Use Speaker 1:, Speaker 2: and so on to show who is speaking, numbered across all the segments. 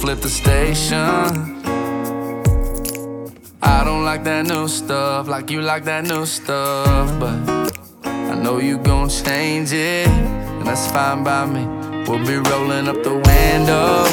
Speaker 1: at the station. I don't like that new stuff, like you like that new stuff, but I know you gon' change it, and that's fine by me. We'll be rolling up the windows,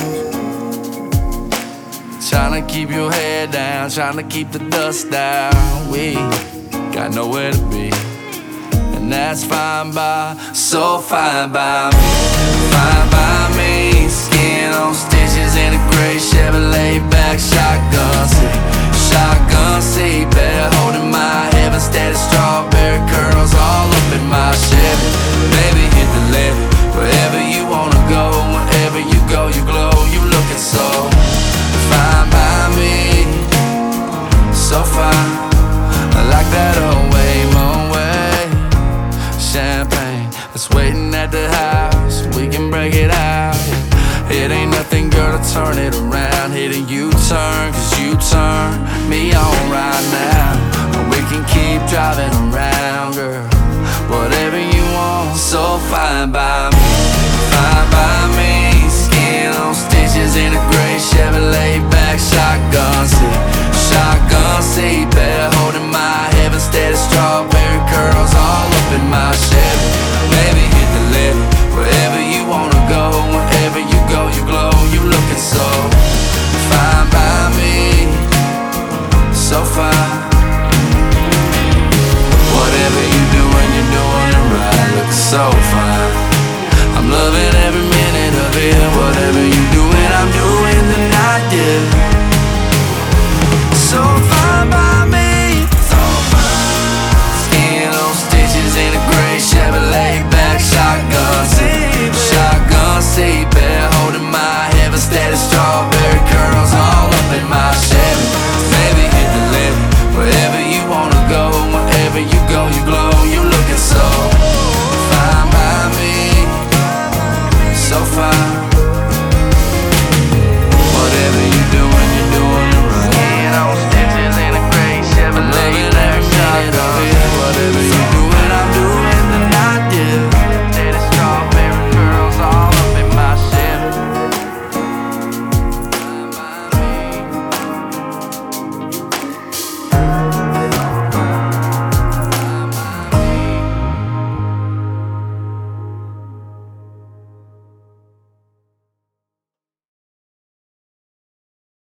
Speaker 1: tryna keep your head down, tryna keep the dust down. We got nowhere to be, and that's fine by, so fine by me. Fine by me, skin on stitches in a gray Chevrolet back shotgun seat. Shotgun seat, bed holding my head, instead of strawberry curls all up in my Chevy. Baby, hit the levee, wherever you wanna go, wherever you go, you glow. You looking so fine by me, so fine, like that old Waymo way. Champagne that's waiting at the house, we can break it out. It ain't nothing, girl, to turn it around. Hitting U-turn, cause you turn me on right now. We can keep driving around, girl, whatever you want, so fine by